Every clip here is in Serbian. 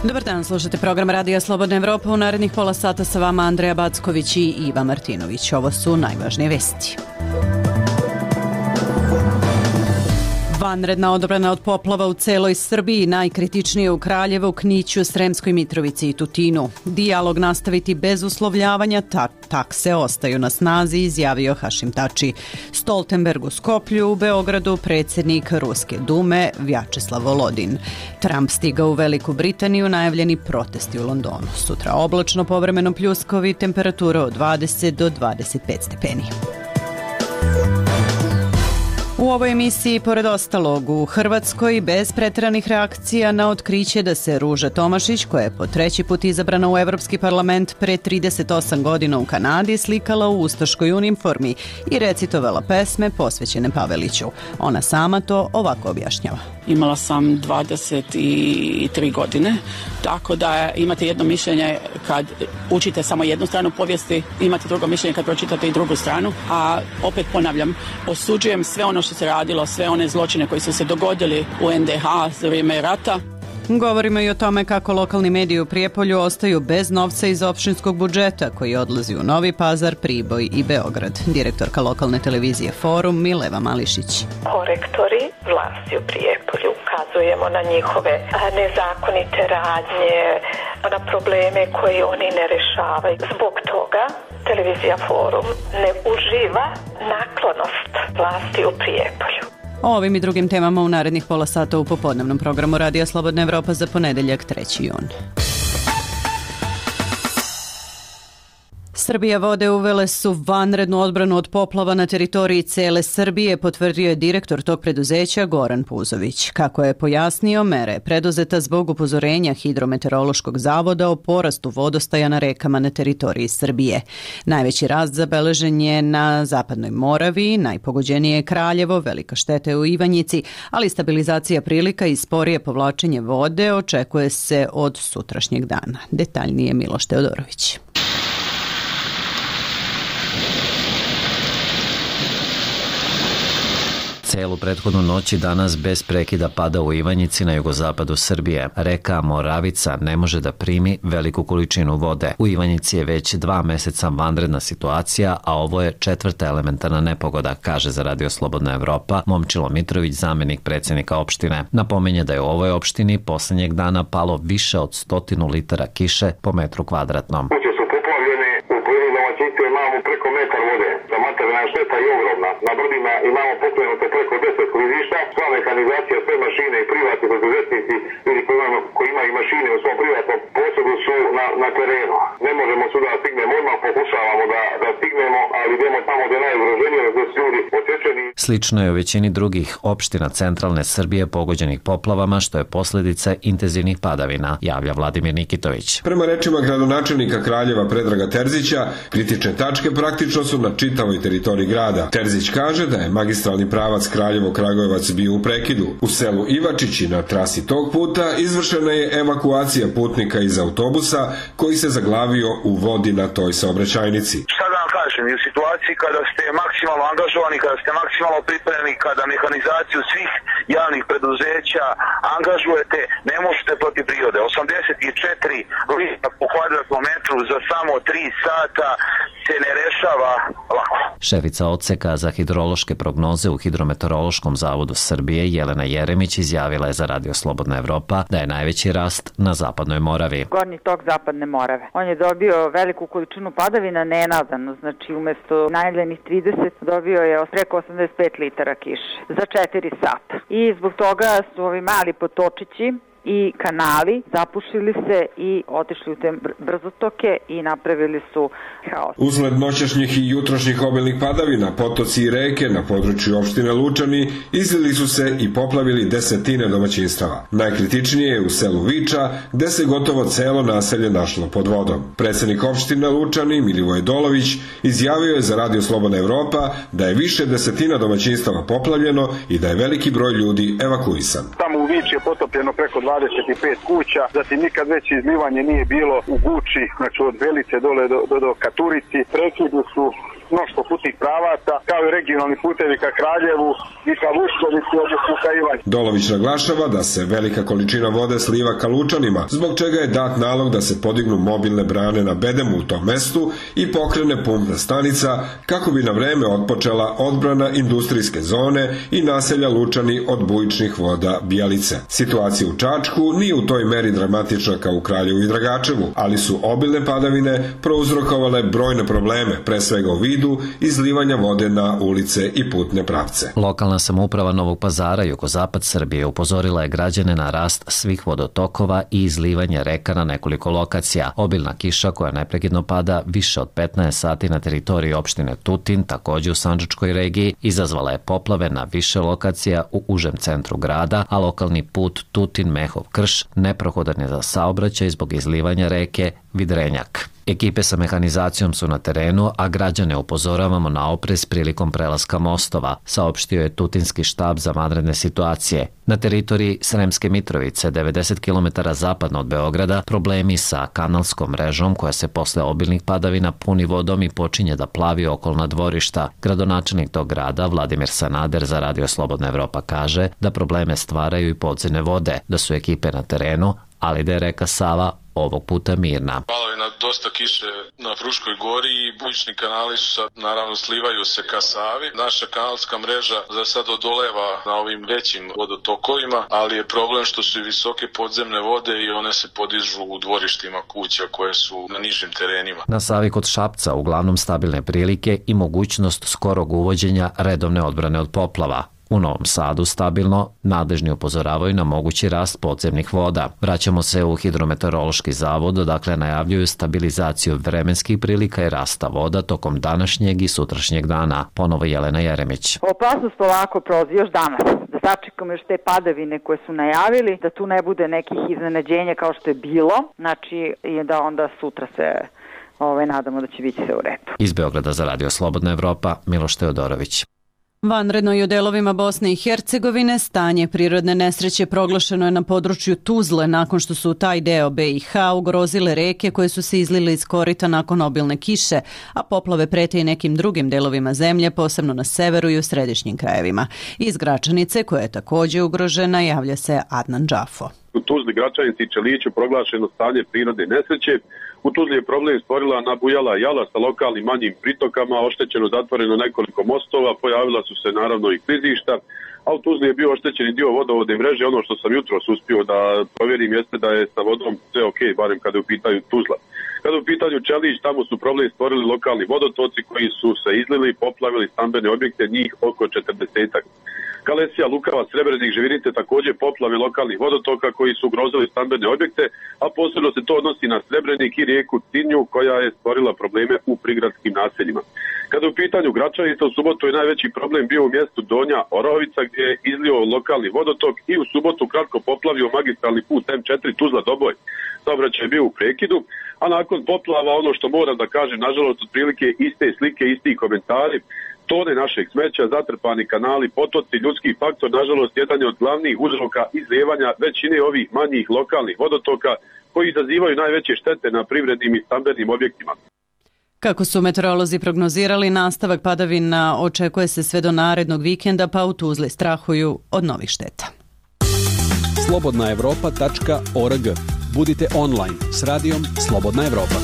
Dobar dan, slušate program Radija Slobodna Evropa. U narednih pola sata sa vama Andreja Backović i Iva Martinović. Ovo su najvažnije vesti. Vanredna odbrana od poplava u celoj Srbiji, najkritičnije u Kraljevu, Kniću, Sremskoj Mitrovici i Tutinu. Dijalog nastaviti bez uslovljavanja, takse ostaju na snazi, izjavio Hašim Tači. Stoltenberg u Skoplju, u Beogradu predsjednik Ruske dume Vjačeslav Volodin. Trump stigao u Veliku Britaniju, najavljeni protesti u Londonu. Sutra oblačno, povremeno pljuskovi, temperatura od 20 do 25 stepeni. U ovoj emisiji, pored ostalog, u Hrvatskoj bez pretjeranih reakcija na otkriće da se Ruža Tomašić, koja je po treći put izabrana u Evropski parlament pre 38 godina u Kanadi, slikala u ustaškoj uniformi i recitovala pesme posvećene Paveliću. Ona sama to ovako objašnjava. Imala sam 23 godine, tako da imate jedno mišljenje kad učite samo jednu stranu povijesti, imate drugo mišljenje kad pročitate i drugu stranu, a opet ponavljam, osuđujem sve ono što se radilo, sve one zločine koji su se dogodili u NDH za vrijeme rata. Govorimo i o tome kako lokalni mediji u Prijepolju ostaju bez novca iz opštinskog budžeta koji odlazi u Novi Pazar, Priboj i Beograd. Direktorka lokalne televizije Forum Mileva Mališić. Korektori vlasti u Prijepolju, ukazujemo na njihove nezakonite radnje, na probleme koje oni ne rešavaju. Zbog toga televizija Forum ne uživa naklonost vlasti u Prijepolju. O ovim i drugim temama u narednih pola sata u popodnevnom programu Radija Slobodna Evropa za ponedeljak 3. jun. Srbija vode uvele su vanrednu odbranu od poplava na teritoriji cele Srbije, potvrdio je direktor tog preduzeća Goran Puzović. Kako je pojasnio, mere je preduzeta zbog upozorenja Hidrometeorološkog zavoda o porastu vodostaja na rekama na teritoriji Srbije. Najveći rast zabeležen je na Zapadnoj Moravi, najpogođenije je Kraljevo, velika šteta je u Ivanjici, ali stabilizacija prilika i sporije povlačenje vode očekuje se od sutrašnjeg dana. Detaljnije Miloš Teodorović. Celu prethodnu noć i danas bez prekida pada u Ivanjici na jugozapadu Srbije. Reka Moravica ne može da primi veliku količinu vode. U Ivanjici je već 2 meseca vanredna situacija, a ovo je 4. elementarna nepogoda, kaže za Radio Slobodna Evropa Momčilo Mitrović, zamenik predsjednika opštine. Napominje da je u ovoj opštini posljednjeg dana palo više od 100 litara kiše po metru kvadratnom. Preko metar vode, za materijalna šteta je ogromna. Na brdima imamo pokrenute preko 10 klizišta, sva mehanizacija, sve mašine i privatni preduzetnici ili koji imaju mašine u svom privatnom posjedu su na terenu. Ne možemo suda da stignemo, odmah pokušavamo da stignemo, ali idemo tamo gdje je najugroženije, gdje su ljudi odsječeni. Slično je u većini drugih opština centralne Srbije pogođenih poplavama, što je posljedica intenzivnih padavina, javlja Vladimir Nikitović. Prema rečima gradonačelnika Kraljeva Predraga Terzića, kritične tačke praktično su na čitavoj teritoriji grada. Terzić kaže da je magistralni pravac Kraljevo-Kragujevac bio u prekidu. U selu Ivačići na trasi tog puta izvršena je evakuacija putnika iz autobusa koji se zaglavio u vodi na toj saobraćajnici. Šta da vam kažem, i u situaciji kada ste maksimalno angažovani, kada ste maksimalno pripremni, kada mehanizaciju svih javnih preduzeća angažujete, ne možete protiv prirode. 84 litra po kvadratnom metru za samo 3 sata se ne rešava lako. Šefica odseka za hidrološke prognoze u Hidrometeorološkom zavodu Srbije Jelena Jeremić izjavila je za Radio Slobodna Evropa da je najveći rast na Zapadnoj Moravi. Gornji tok Zapadne Morave. On je dobio veliku količinu padavina nenadano, znači umjesto najavljenih 30 dobio je preko 85 litara kiše za 4 sata. I zbog toga su ovi mali potočići i kanali zapušili se i otišli u te brzotoke i napravili su haos. Usled noćašnjih i jutrošnjih obilnih padavina, potoci i reke na području opštine Lučani izlili su se i poplavili desetine domaćinstava. Najkritičnije je u selu Viča, gde se gotovo celo naselje našlo pod vodom. Predsjednik opštine Lučani Milivoje Dolović izjavio je za Radio Slobodna Evropa da je više desetina domaćinstava poplavljeno i da je veliki broj ljudi evakuisan. Tamo u Viči je potopljeno preko 25 kuća, zatim nikad veće izlivanje nije bilo u Guči, znači od Belice dole do Katurici. Prekidi su mnoštvo putnih pravaca, kao i regionalni putevi ka Kraljevu i ka Vuškovici, odnosno ka Ivanji. Dolović naglašava da se velika količina vode sliva ka Lučanima, zbog čega je dat nalog da se podignu mobilne brane na bedemu u tom mestu i pokrene pumpna stanica kako bi na vreme otpočela odbrana industrijske zone i naselja Lučani od bujičnih voda Bijalice. Situacija u Čačku nije u toj meri dramatična kao u Kraljevu i Dragačevu, ali su obilne padavine prouzrokovale brojne probleme, pre svega u vidu izlivanja vode na ulice i putne pravce. Lokalna samouprava Novog Pazara, jugozapad Srbije, upozorila je građane na rast svih vodotokova i izlivanje reka na nekoliko lokacija. Obilna kiša koja neprekidno pada više od 15 sati na teritoriji opštine Tutin, takođe u Sandžačkoj regiji, izazvala je poplave na više lokacija u užem centru grada, a lokalni put Tutin-Mehov-Krš neprohodan je za saobraćaj zbog izlivanja reke Vidrenjak. Ekipe sa mehanizacijom su na terenu, a građane upozoravamo na oprez prilikom prelaska mostova, saopštio je Tutinski štab za vanredne situacije. Na teritoriji Sremske Mitrovice, 90 km zapadno od Beograda, problemi sa kanalskom mrežom koja se posle obilnih padavina puni vodom i počinje da plavi okolna dvorišta. Gradonačelnik tog grada, Vladimir Sanader, za Radio Slobodna Evropa kaže da probleme stvaraju i podzemne vode, da su ekipe na terenu, ali da je reka Sava ovog puta mirna. Palovina dosta kiše na Fruškoj gori i bujični kanali su sad, naravno, slivaju se ka Savi. Naša kanalska mreža za sad odoleva na ovim većim vodotokovima, ali je problem što su i visoke podzemne vode i one se podižu u dvorištima kuća koje su na nižim terenima. Na Savi kod Šapca uglavnom stabilne prilike i mogućnost skorog uvođenja redovne odbrane od poplava. U Novom Sadu stabilno, nadležni upozoravaju na mogući rast podzemnih voda. Vraćamo se u Hidrometeorološki zavod, odakle najavljuju stabilizaciju vremenskih prilika i rasta voda tokom današnjeg i sutrašnjeg dana. Ponovo Jelena Jeremić. Opasnost polako prolazi još danas. Da sačekamo još te padavine koje su najavili, da tu ne bude nekih iznenađenja kao što je bilo, znači i da onda sutra se nadamo da će biti sve u redu. Iz Beograda za Radio Slobodna Evropa, Miloš Teodorović. Vanredno i u delovima Bosne i Hercegovine stanje prirodne nesreće proglašeno je na području Tuzle nakon što su u taj deo BiH ugrozile reke koje su se izlile iz korita nakon obilne kiše, a poplave prete i nekim drugim delovima zemlje, posebno na severu i u središnjim krajevima. Iz Gračanice, koja je također ugrožena, javlja se Adnan Džafo. U Tuzli, Gračanici i Čeliću proglašeno stanje prirodne nesreće. U Tuzli je problem stvorila nabujala jala sa lokalnim manjim pritokama, oštećeno zatvoreno nekoliko mostova, pojavila su se naravno i klizišta, a u Tuzli je bio oštećeni dio vodovodne mreže. Ono što sam jutros uspio da provjerim jeste da je sa vodom sve ok, barem kada je u pitanju Tuzla. Kada je u pitanju Čelić, tamo su problem stvorili lokalni vodotoci koji su se izlili, poplavili stambene objekte, njih oko 40-ak. Kalesija, Lukava, Srebrenik, Živinice također poplave lokalnih vodotoka koji su ugrozili stambene objekte, a posebno se to odnosi na Srebrenik i rijeku Tinju koja je stvorila probleme u prigradskim naseljima. Kada je u pitanju Gračanica, u subotu je najveći problem bio u mjestu Donja Orahovica gdje je izlio lokalni vodotok i u subotu kratko poplavio magistralni put M4 Tuzla-Doboj. Saobraćaj je bio u prekidu, a nakon poplava ono što moram da kažem, nažalost, otprilike iste slike, isti komentari, tone našeg smeća, zatrpani kanali, potoci, ljudski faktor, nažalost, jedan je od glavnih uzroka izlijevanja većine ovih manjih lokalnih vodotoka koji izazivaju najveće štete na privrednim i stambenim objektima. Kako su meteorolozi prognozirali, nastavak padavina očekuje se sve do narednog vikenda, pa u Tuzli strahuju od novih šteta. slobodnaevropa.org. Budite online s radijom Slobodna Evropa.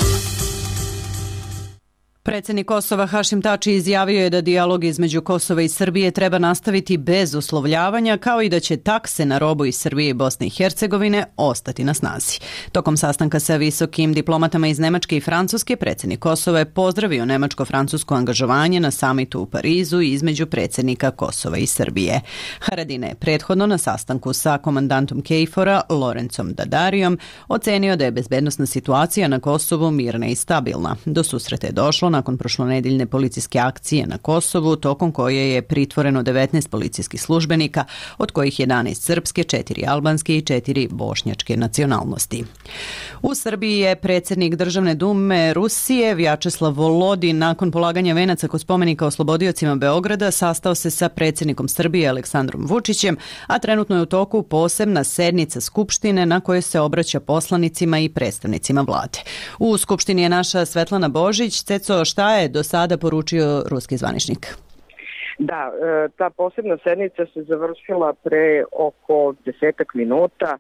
Predsjednik Kosova Hašim Tači izjavio je da dijalog između Kosova i Srbije treba nastaviti bez uslovljavanja, kao i da će takse na robu iz Srbije i Bosne i Hercegovine ostati na snazi. Tokom sastanka sa visokim diplomatama iz Nemačke i Francuske, predsjednik Kosova je pozdravio nemačko-francusko angažovanje na samitu u Parizu između predsjednika Kosova i Srbije. Haradine je prethodno na sastanku sa komandantom KFOR-a Lorencom Dadarijom ocenio da je bezbednosna situacija na Kosovu mirna i stabilna. Do susreta je došlo nakon prošlonedeljne policijske akcije na Kosovu, tokom koje je pritvoreno 19 policijskih službenika, od kojih 11 srpske, 4 albanske i 4 bošnjačke nacionalnosti. U Srbiji je predsjednik Državne dume Rusije Vjačeslav Volodin nakon polaganja venaca kod spomenika oslobodiocima Beograda sastao se sa predsjednikom Srbije Aleksandrom Vučićem, a trenutno je u toku posebna sednica Skupštine na kojoj se obraća poslanicima i predstavnicima vlade. U Skupštini je naša Svetlana Božić. Ceco, Teco, šta je do sada poručio ruski zvaničnik? Da, ta posebna sednica se završila pre oko 10 minuta.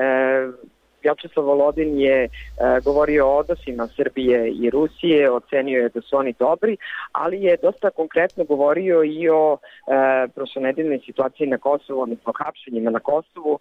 Vjačeslav Volodin je govorio o odnosima Srbije i Rusije, ocenio je da su oni dobri, ali je dosta konkretno govorio i o prošlonedeljnoj situaciji na Kosovu, odnosno hapšenjima na Kosovu.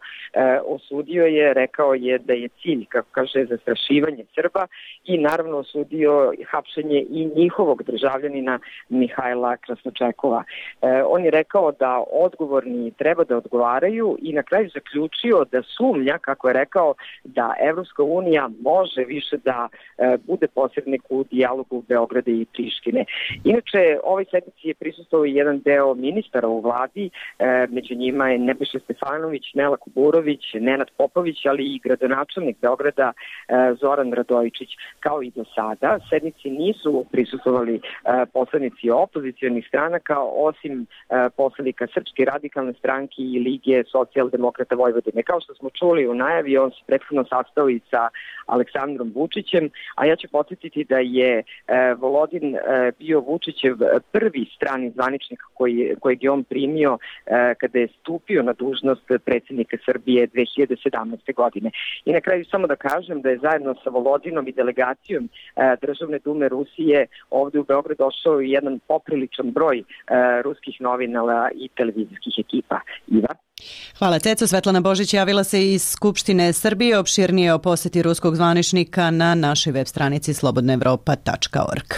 Osudio je, rekao je da je cilj, kako kaže, zastrašivanje Srba i naravno osudio hapšenje i njihovog državljanina Mihajla Krasnočekova. On je rekao da odgovorni treba da odgovaraju i na kraju zaključio da sumnja, kako je rekao, da Evropska unija može više da bude posrednik u dijalogu Beograda i Prištine. Inače, ovoj sednici je prisustvovao i jedan deo ministara u vladi, među njima je Nebojša Stefanović, Nela Kuburović, Nenad Popović, ali i gradonačelnik Beograda Zoran Radojičić. Kao i do sada, sednici nisu prisustvovali poslanici opozicionih stranaka, osim poslanika Srpske radikalne stranke i Lige socijaldemokrata Vojvodine. Kao što smo čuli u najavi, on se prethodno sastao i sa Aleksandrom Vučićem, a ja ću podsjetiti da je Volodin bio Vučićev prvi strani zvaničnik kojeg je on primio kada je stupio na dužnost predsjednika Srbije 2017. godine. I na kraju samo da kažem da je zajedno sa Volodinom i delegacijom Državne dume Rusije ovde u Beograd došao i jedan popriličan broj ruskih novinara i televizijskih ekipa. Iva? Hvala Teco. Svetlana Božić javila se iz Skupštine Srbije. Opširnije o poseti ruskog zvaničnika na našoj web stranici slobodnaevropa.org.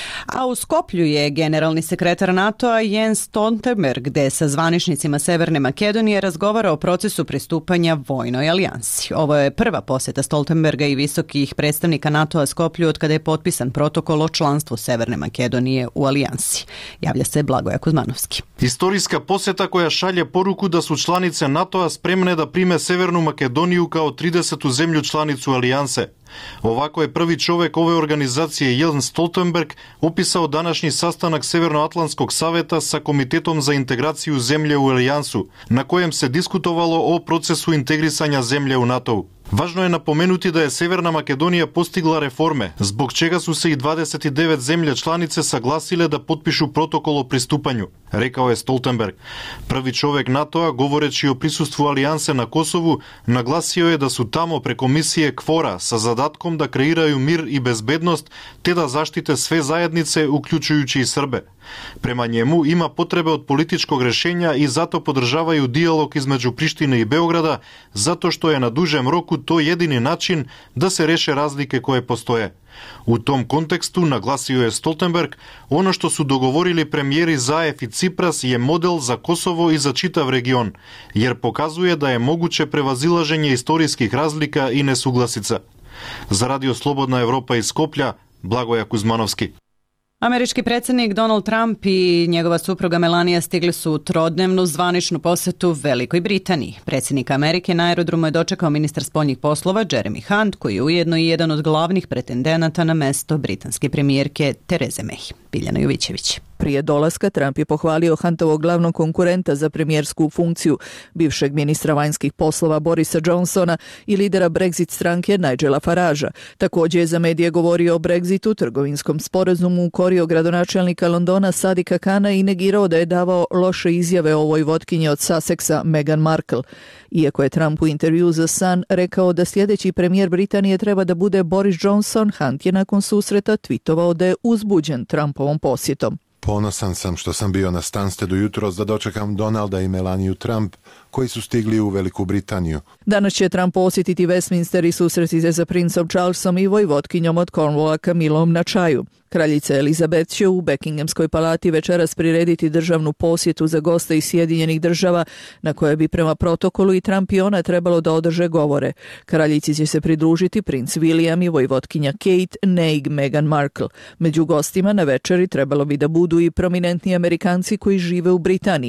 A u Skoplju je generalni sekretar NATO-a Jens Stoltenberg, gde sa zvaničnicima Severne Makedonije razgovara o procesu pristupanja vojnoj alijansi. Ovo je prva poseta Stoltenberga i visokih predstavnika NATO-a Skoplju od kada je potpisan protokol o članstvu Severne Makedonije u alijansi. Javlja se Blagoja Kuzmanovski. Istorijska poseta koja šalje poruku da su članice NATO-a spremne da prime Severnu Makedoniju kao 30. zemlju članicu alijanse. Ovako je prvi čovek ove organizacije Jens Stoltenberg opisao današnji sastanak Severnoatlantskog saveta sa Komitetom za integraciju zemlje u alijansu, na kojem se diskutovalo o procesu integrisanja zemlje u NATO-u. Važno je napomenuti da je Severna Makedonija postigla reforme, zbog čega su se i 29 zemlje članice saglasile da potpišu protokol o pristupanju, rekao je Stoltenberg. Prvi čovek NATO-a, govoreći o prisustvu alijanse na Kosovu, naglasio je da su tamo preko misije KFOR-a sa zadatkom da kreiraju mir i bezbednost te da zaštite sve zajednice, uključujući i Srbe. Prema njemu ima potrebe od političkog rešenja i zato podržavaju dijalog između Prištine i Beograda, zato što je na dužem roku to jedini način da se reše razlike koje postoje. U tom kontekstu, naglasio je Stoltenberg, ono što su dogovorili premijeri Zaev i Cipras je model za Kosovo i za čitav region, jer pokazuje da je moguće prevazilaženje istorijskih razlika i nesuglasica. Za Radio Slobodna Evropa iz Skoplja, Blagoja Kuzmanovski. Američki predsjednik Donald Trump i njegova supruga Melania stigli su u trodnevnu zvaničnu posetu Velikoj Britaniji. Predsjednik Amerike na aerodromu je dočekao ministar spoljnih poslova Jeremy Hunt, koji je ujedno i jedan od glavnih pretendenata na mesto britanske premijerke Tereze May. Biljana Jovićević. Prije dolaska Trump je pohvalio Huntovog glavnog konkurenta za premijersku funkciju, bivšeg ministra vanjskih poslova Borisa Johnsona i lidera Brexit stranke Nigela Faragea. Također je za medije govorio o Brexitu, trgovinskom sporazumu, ukorio gradonačelnika Londona Sadika Kana i negirao da je davao loše izjave o ovoj votkinji od Sussexa Meghan Markle. Iako je Trump u intervju za Sun rekao da sljedeći premijer Britanije treba da bude Boris Johnson, Hunt je nakon susreta tweetovao da je uzbuđen Trumpovom posjetom. Ponosan sam što sam bio na Stanstedu jutros da dočekam Donalda i Melaniju Trump, koji su stigli u Veliku Britaniju. Danas će Trump posjetiti Westminster i susreti se sa princom Charlesom i vojvotkinjom od Cornwalla Camillom na čaju. Kraljica Elizabeth će u Buckinghamskoj palati večeras prirediti državnu posjetu za goste iz Sjedinjenih Država, na koje bi prema protokolu i Trump i ona trebalo da održe govore. Kraljici će se pridružiti princ William i vojvotkinja Kate, neig Meghan Markle. Među gostima na večeri trebalo bi da budu i prominentni Amerikanci koji žive u Britaniji.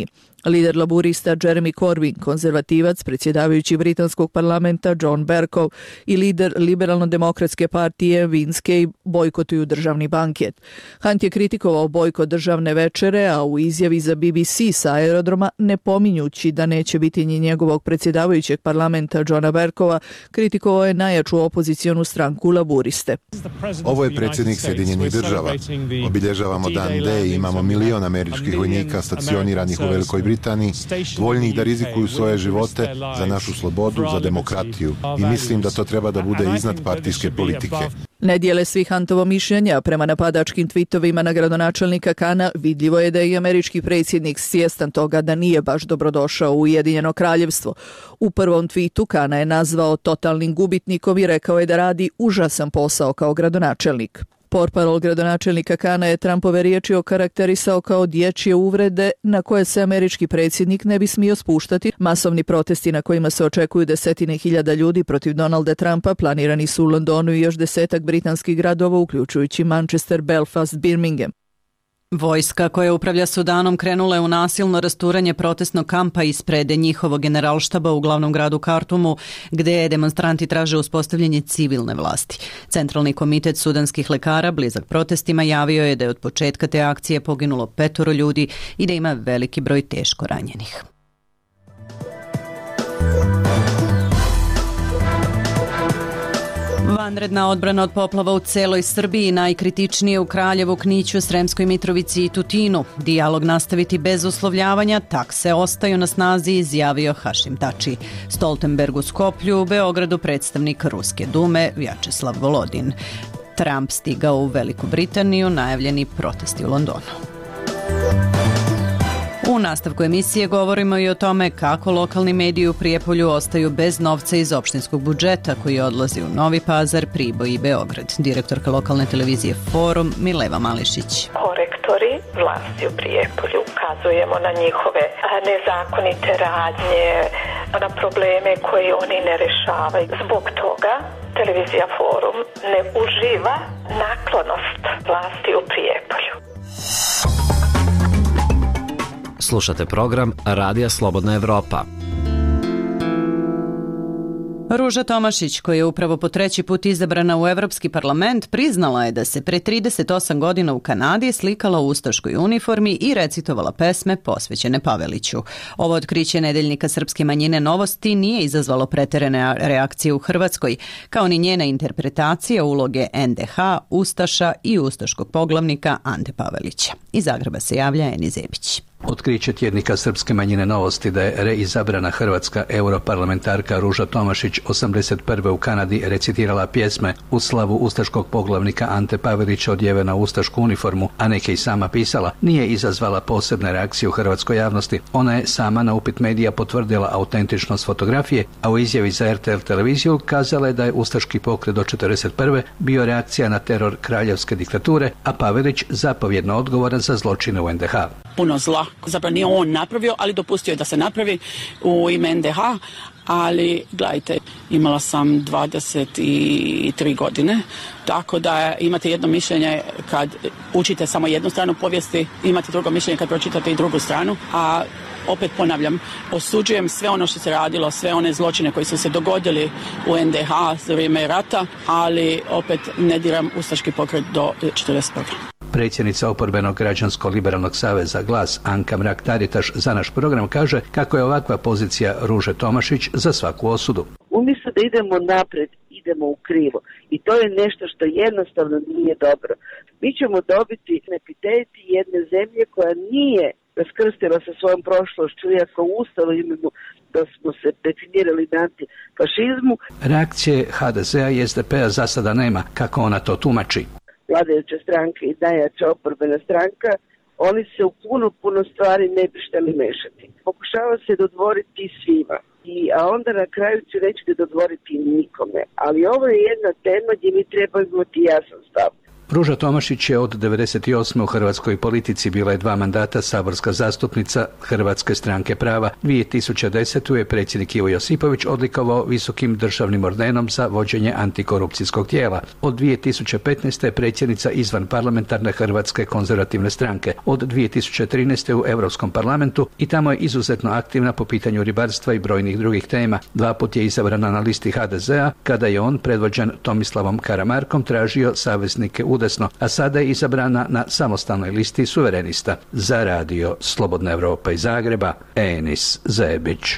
Lider laburista Jeremy Corbyn, konzervativac, predsjedavajući britanskog parlamenta John Bercow i lider liberalno-demokratske partije Vince Cave bojkotuju državni banket. Hunt je kritikovao bojkot državne večere, a u izjavi za BBC sa aerodroma, ne pominjući da neće biti ni njegovog predsjedavajućeg parlamenta Johna Bercowa, kritikovao je najjaču opozicionu stranku laburiste. Ovo je predsjednik Sjedinjenih država. Obilježavamo dan D i imamo milion američkih vojnika stacioniranih u Velikoj Britaniji, voljnih da rizikuju svoje živote za našu slobodu, za demokratiju. I mislim da to treba da bude iznad partijske politike. Ne dijele svi Huntovo mišljenja. Prema napadačkim tvitovima na gradonačelnika Kana vidljivo je da je i američki predsjednik svjestan toga da nije baš dobrodošao u Ujedinjeno kraljevstvo. U prvom tvitu Kana je nazvao totalnim gubitnikom i rekao je da radi užasan posao kao gradonačelnik. Portparol gradonačelnika Kana je Trumpove riječi okarakterisao kao dječje uvrede na koje se američki predsjednik ne bi smio spuštati. Masovni protesti na kojima se očekuju desetine hiljada ljudi protiv Donalda Trumpa planirani su u Londonu i još 10 britanskih gradova, uključujući Manchester, Belfast, Birmingham. Vojska koja upravlja Sudanom krenula je u nasilno rasturanje protestnog kampa ispred njihovog generalštaba u glavnom gradu Kartumu, gdje demonstranti traže uspostavljanje civilne vlasti. Centralni komitet sudanskih lekara, blizak protestima, javio je da je od početka te akcije poginulo 5 ljudi i da ima veliki broj teško ranjenih. Vanredna odbrana od poplava u celoj Srbiji, najkritičnije u Kraljevu, Kniću, Sremskoj Mitrovici i Tutinu. Dijalog nastaviti bez uslovljavanja, takse ostaju na snazi, izjavio Hašim Tači. Stoltenberg u Skoplju, u Beogradu predstavnik Ruske dume Vjačeslav Volodin. Trump stigao u Veliku Britaniju, najavljeni protesti u Londonu. U nastavku emisije govorimo i o tome kako lokalni mediji u Prijepolju ostaju bez novca iz opštinskog budžeta koji odlazi u Novi Pazar, Priboj i Beograd. Direktorka lokalne televizije Forum Mileva Mališić. Korektori vlasti u Prijepolju, ukazujemo na njihove nezakonite radnje, na probleme koje oni ne rešavaju. Zbog toga televizija Forum ne uživa naklonost vlasti u Prijepolju. Slušate program Radija Slobodna Evropa. Ruža Tomašić, koja je upravo po 3. put izabrana u Evropski parlament, priznala je da se pre 38 godina u Kanadi slikala u ustaškoj uniformi i recitovala pesme posvećene Paveliću. Ovo otkriće nedeljnika srpske manjine Novosti nije izazvalo preterane reakcije u Hrvatskoj, kao ni njena interpretacija uloge NDH, Ustaša i ustaškog poglavnika Ante Pavelića. Iz Zagreba se javlja Eni Zebić. Otkriće tjednika srpske manjine Novosti da je reizabrana hrvatska europarlamentarka Ruža Tomašić 81. u Kanadi recitirala pjesme u slavu ustaškog poglavnika Ante Pavelića odjevena u ustašku uniformu, a neke i sama pisala, nije izazvala posebne reakcije u hrvatskoj javnosti. Ona je sama na upit medija potvrdila autentičnost fotografije, a u izjavi za RTL televiziju kazala je da je ustaški pokret do 41. bio reakcija na teror kraljevske diktature, a Pavelić zapovjedno odgovoran za zločine u NDH. Puno zla. Zapravo nije on napravio, ali dopustio je da se napravi u ime NDH, ali gledajte, imala sam 23 godine, tako da imate jedno mišljenje kad učite samo jednu stranu povijesti, imate drugo mišljenje kad pročitate i drugu stranu, a opet ponavljam, osuđujem sve ono što se radilo, sve one zločine koji su se dogodili u NDH za vrijeme rata, ali opet ne diram ustaški pokret do 41. Predsjednica oporbenog građansko-liberalnog saveza Glas Anka Mrak-Taritaš za naš program kaže kako je ovakva pozicija Ruže Tomašić za svaku osudu. Umjesto da idemo napred, idemo u krivo. I to je nešto što jednostavno nije dobro. Mi ćemo dobiti epitet jedne zemlje koja nije raskrstila sa svojom prošlošću, iako u Ustavu imamo da smo se definirali na antifašizmu. Reakcije HDZ-a i SDP-a za sada nema, kako ona to tumači. Vladajuća stranka i najjača oporbena stranka, oni se u puno stvari ne bi šteli mešati. Pokušava se dodvoriti svima, a onda na kraju će nećete dodvoriti nikome. Ali ovo je jedna tema gdje mi treba imati jasan stav. Ruža Tomašić je od 1998. u hrvatskoj politici, bila je 2 mandata saborska zastupnica Hrvatske stranke prava. 2010. je predsjednik Ivo Josipović odlikovao visokim državnim ordenom za vođenje antikorupcijskog tijela. Od 2015. je predsjednica izvan parlamentarne Hrvatske konzervativne stranke. Od 2013. u Europskom parlamentu i tamo je izuzetno aktivna po pitanju ribarstva i brojnih drugih tema. 2 puta je izabrana na listi HDZ-a kada je on, predvođen Tomislavom Karamarkom, tražio saveznike udesno, a sada je izabrana na samostalnoj listi suverenista. Za radio Slobodna Evropa iz Zagreba, Enis Zebić.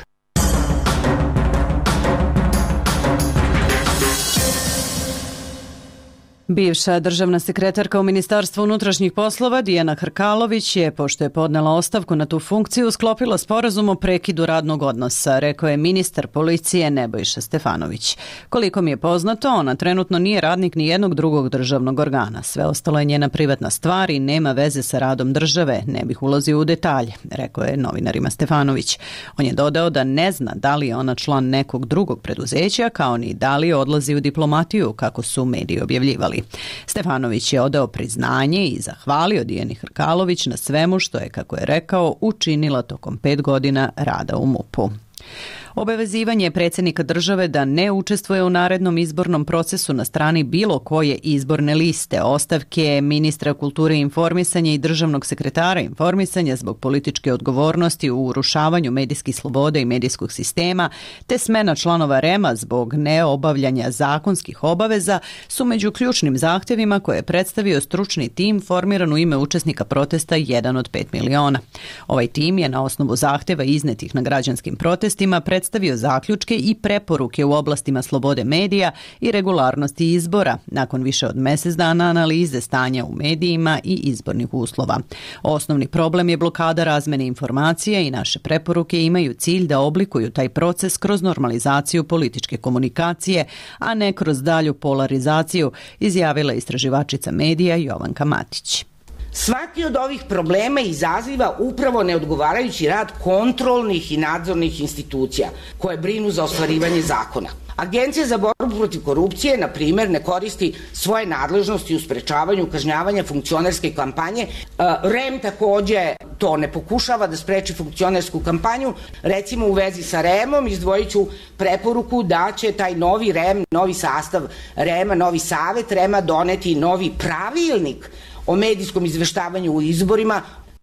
Bivša državna sekretarka u Ministarstvu unutrašnjih poslova Dijana Hrkalović je, pošto je podnela ostavku na tu funkciju, sklopila sporazum o prekidu radnog odnosa, rekao je ministar policije Nebojša Stefanović. Koliko mi je poznato, ona trenutno nije radnik ni jednog drugog državnog organa. Sve ostalo je njena privatna stvar i nema veze sa radom države. Ne bih ulazio u detalje, rekao je novinarima Stefanović. On je dodao da ne zna da li je ona član nekog drugog preduzeća, kao ni da li odlazi u diplomatiju, kako su mediji objavljivali. Stefanović je odao priznanje i zahvalio Dijani Hrkalović na svemu što je, kako je rekao, učinila tokom 5 godina rada u MUP-u. Obavezivanje predsjednika države da ne učestvuje u narednom izbornom procesu na strani bilo koje izborne liste, ostavke ministra kulture i informisanja i državnog sekretara informisanja zbog političke odgovornosti u urušavanju medijskih sloboda i medijskog sistema, te smena članova REM-a zbog neobavljanja zakonskih obaveza su među ključnim zahtjevima koje je predstavio stručni tim formiran u ime učesnika protesta 1 od 5 miliona. Ovaj tim je na osnovu zahtjeva iznetih na građanskim protestima predstavio zaključke i preporuke u oblastima slobode medija i regularnosti izbora nakon više od mjesec dana analize stanja u medijima i izbornih uslova. Osnovni problem je blokada razmene informacija i naše preporuke imaju cilj da oblikuju taj proces kroz normalizaciju političke komunikacije, a ne kroz dalju polarizaciju, izjavila istraživačica medija Jovanka Matić. Svaki od ovih problema izaziva upravo neodgovarajući rad kontrolnih i nadzornih institucija koje brinu za ostvarivanje zakona. Agencija za borbu protiv korupcije, na primjer, ne koristi svoje nadležnosti u sprečavanju kažnjavanja funkcionerske kampanje. REM također to ne pokušava da spreči funkcionersku kampanju. Recimo u vezi sa REM-om izdvojit ću preporuku da će taj novi REM, novi sastav REM-a, novi savet REM-a doneti novi pravilnik o medijskom izveštavanju u izborima.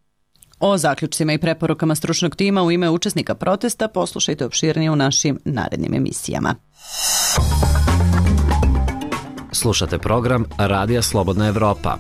O zaključcima i preporukama stručnog tima u ime učesnika protesta poslušajte opširnije u našim narednim emisijama. Slušate program Radija Slobodna Evropa.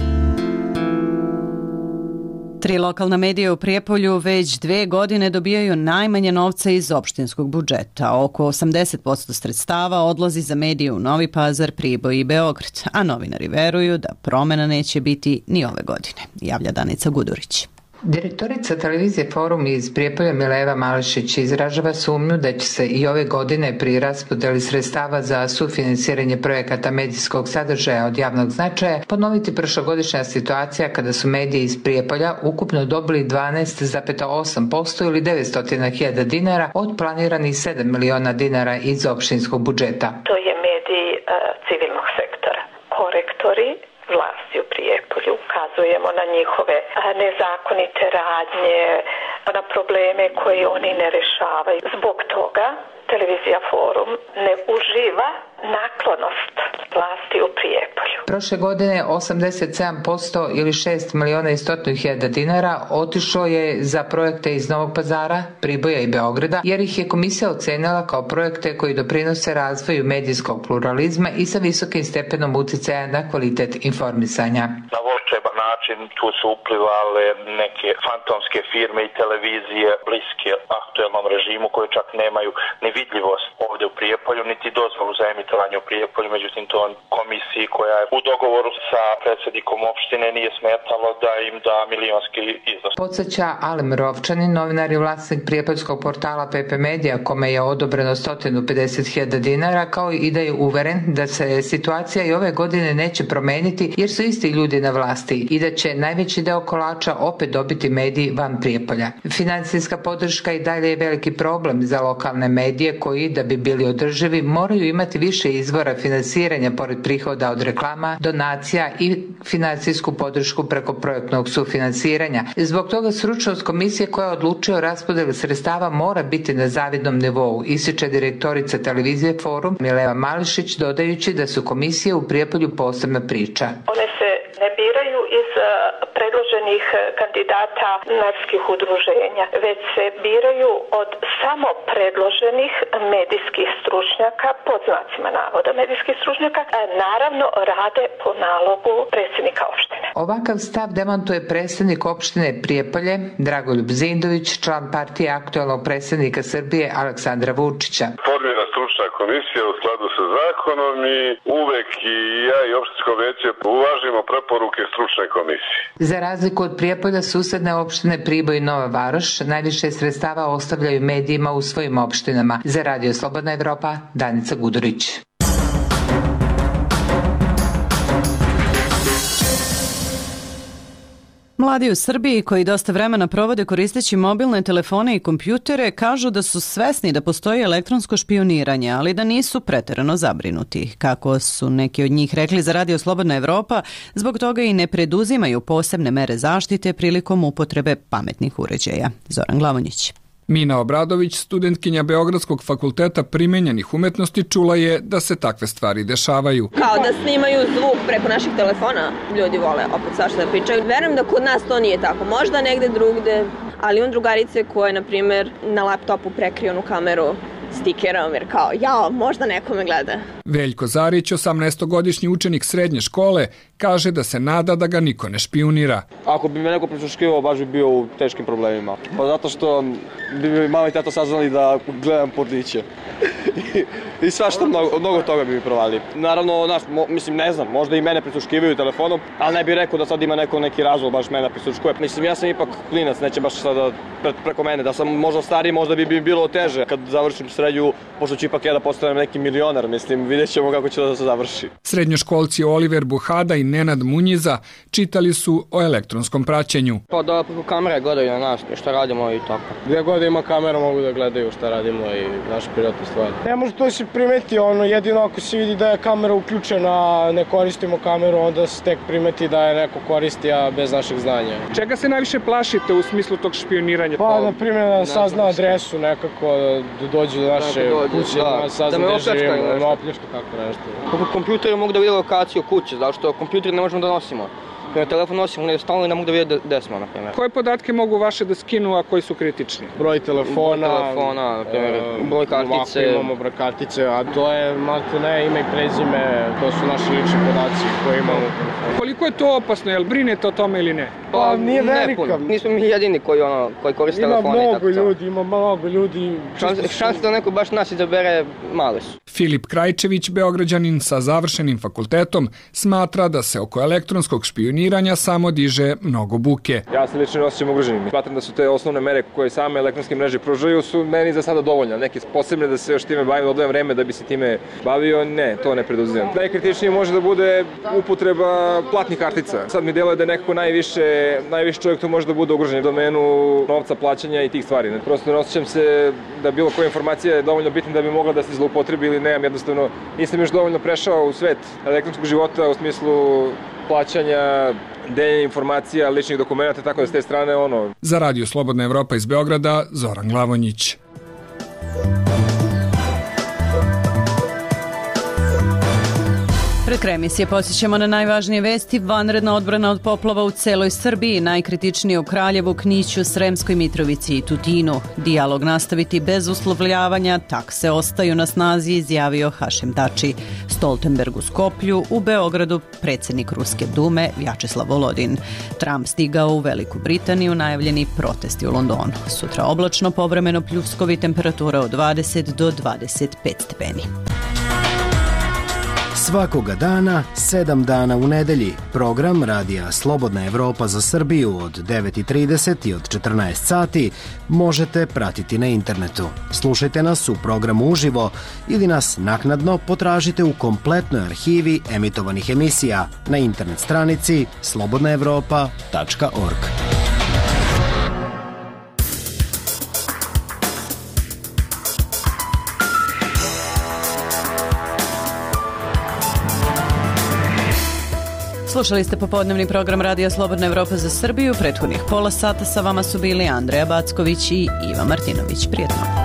3 lokalna medija u Prijepolju već 2 godine dobijaju najmanje novca iz opštinskog budžeta. Oko 80% sredstava odlazi za medije u Novi Pazar, Priboj i Beograd, a novinari veruju da promjena neće biti ni ove godine, javlja Danica Gudurić. Direktorica televizije Forum iz Prijepolja Mileva Mališić izražava sumnju da će se i ove godine pri raspodeli sredstava za sufinansiranje projekata medijskog sadržaja od javnog značaja ponoviti prošlogodišnja situacija kada su mediji iz Prijepolja ukupno dobili 12,8% ili 900.000 dinara od planiranih 7 miliona dinara iz opštinskog budžeta. To je mediji civilnog sektora. Korektori vlasti u Prijepolju, ukazujemo na njihove nezakonite radnje, na probleme koje oni ne rešavaju. Zbog toga televizija Forum ne uživa naklonost vlasti u Prijepolju. Prošle godine 87% ili 6.100.000 dinara otišlo je za projekte iz Novog Pazara, Priboja i Beograda, jer ih je komisija ocenila kao projekte koji doprinose razvoju medijskog pluralizma i sa visokim stepenom uticaja na kvalitet informisanja. Na volšeban način tu su uplivale neke fantomske firme i televizije bliske aktuelnom režimu koje čak nemaju ni vidljivost ovdje u Prijepolju, niti dozvolu za emitovanje u Prijepolju. Međutim, to komisiji koja je u dogovoru sa predsjednikom opštine nije smetalo da im da milionski iznos. Podsjeća Alem Rovčanin, novinar i vlasnik prijepoljskog portala PP Media, kome je odobreno 150.000 dinara, kao i da je uveren da se situacija i ove godine neće promeniti jer su isti ljudi na vlasti i da će najveći deo kolača opet dobiti mediji van Prijepolja. Finansijska podrška i dalje je veliki problem za lokalne medije koji, da bi bili održivi, moraju imati više izvora finansiranja pored prihoda od reklama, donacija i finansijsku podršku preko projektnog sufinansiranja. Zbog toga stručnost komisije koja odlučuje o raspodeli sredstava mora biti na zavidnom nivou, ističe direktorica televizije Forum Mileva Mališić, dodajući da su komisije u Prijepolju posebna priča. One se ne biraju iz predloženih kandidata medijskih udruženja, već se biraju od samo predloženih medijskih stručnjaka, pod znacima navoda medijskih stručnjaka, naravno rade po nalogu predsjednika opštine. Ovakav stav demantuje predsjednik opštine Prijepolje, Dragoljub Zindović, član partije aktuelnog predsjednika Srbije Aleksandra Vučića. Formirana stručna komisija u skladu sa zakonom i uvek i ja i opštinsko veće uvažimo preporuke stručne komisije. Za razliku od Prijepolja, susedne opštine Priboj i Nova Varoš najviše sredstava ostavljaju medijima u svojim opštinama. Za Radio Slobodna Evropa, Danica Gudurić. Mladi u Srbiji koji dosta vremena provode koristeći mobilne telefone i kompjutere kažu da su svesni da postoji elektronsko špijuniranje, ali da nisu preterano zabrinuti. Kako su neki od njih rekli za Radio Slobodna Evropa, zbog toga i ne preduzimaju posebne mere zaštite prilikom upotrebe pametnih uređaja. Zoran Glavonjić. Mina Obradović, studentkinja Beogradskog fakulteta primenjenih umetnosti, čula je da se takve stvari dešavaju. Kao da snimaju zvuk preko naših telefona, ljudi vole opet svašta da pričaju. Verujem da kod nas to nije tako, možda negde drugde, ali imam drugarice koje, na primjer, na laptopu prekriju onu kameru stikerom, jer kao, jao, možda neko me gleda. Veljko Zarić, 18-godišnji učenik srednje škole, kaže da se nada da ga niko ne špijunira. Ako bi me neko prisluškivao, baš bi bio u teškim problemima. Pa zato što bi mi mama i tata saznali da gledam porniće. I svašta, mnogo toga bi mi provali. Naravno, mislim, ne znam, možda i mene prisluškivaju telefonom, ali ne bih rekao da sad ima neki razlog baš mene prisluškuje. Mislim, ja sam ipak klinac, neće baš sada preko mene. Da sam možda stariji, možda bi bilo teže. Kad završim srednju, pošto ću ipak ja da postanem neki milionar, mislim, vidjet ćemo kako će da se završi. Srednjoškolci Oliver Buhada i Nenad Munjiza čitali su o elektronskom praćenju. Pa da kamere gledaju na nas, šta radimo i tako. Gdje god ima kamera mogu da gledaju šta radimo i naše privatne stvari. Ne može to se primeti, jedino ako se vidi da je kamera uključena, ne koristimo kameru, onda se tek primeti da je neko koristi, a bez našeg znanja. Čega se najviše plašite u smislu tog špioniranja? Pa, na primjer, da sazna adresu nekako, da dođe do naše kuće, da sazna gde živimo, da opljačka tako nešto. Kako kompjuteri mogu da vide lokaciju kuće, zašto kompjuteri ne možemo da nosimo. Na telefon nosimo ne stalno i ne mogu da vide gde smo, na primjer. Koje podatke mogu vaše da skinu, a koji su kritični? Broj telefona, na primjer, broj kartice. Ovako imamo broj kartice, a to je, ne, ime i prezime, to su naši lični podaci koje imamo. Koliko je to opasno, jel brinete o tome ili ne? Pa nije velika. Nismo mi jedini koji koriste telefone. Ima mnogo ljudi. Šanse da neko baš nas izabere male su. Filip Krajčević, Beograđanin sa završenim fakultetom, smatra da se oko elektronskog špijuniranja samo diže mnogo buke. Ja se lično osjećam ugroženim. Smatram da su te osnovne mere koje same elektronske mreže pružaju su meni za sada dovoljne. Neke posebne da se još time bavim, odvojam vreme da bi se time bavio, ne, to ne preduzimam. Najkritičnije može da bude upotreba platnih kartica. Sad mi deluje da je nekako najviše čovjek tu može da bude ugrožen u domenu novca, plaćanja i tih stvari. Prosto ne osjećam se da bilo koja informacija je dovoljno bitna da bi mogla da se zloupotrebi ili nemam, jednostavno nisam još dovoljno prešao u svet elektronskog života u smislu plaćanja, deljenja informacija, ličnih dokumenta, tako da s te strane Za Radio Slobodna Evropa iz Beograda, Zoran Glavonjić. Pred kraj emisije podsjećamo na najvažnije vesti. Vanredna odbrana od poplava u celoj Srbiji, najkritičnije u Kraljevu, Kniću, Sremskoj Mitrovici i Tutinu. Dijalog nastaviti bez uslovljavanja, takse ostaju na snazi, izjavio Hašim Tači. Stoltenberg u Skoplju, u Beogradu predsjednik Ruske dume Vjačeslav Volodin. Trump stigao u Veliku Britaniju, najavljeni protesti u Londonu. Sutra oblačno, povremeno pljuskovi, temperatura od 20 do 25 stepeni. Svakoga dana, 7 dana u nedelji, program Radija Slobodna Evropa za Srbiju od 9:30 i od 14 sati možete pratiti na internetu. Slušajte nas u programu uživo ili nas naknadno potražite u kompletnoj arhivi emitovanih emisija na internet stranici slobodnaevropa.org. Slušali ste popodnevni program Radija Slobodna Evropa za Srbiju. Prethodnih pola sata sa vama su bili Andreja Backović i Iva Martinović. Prijetno.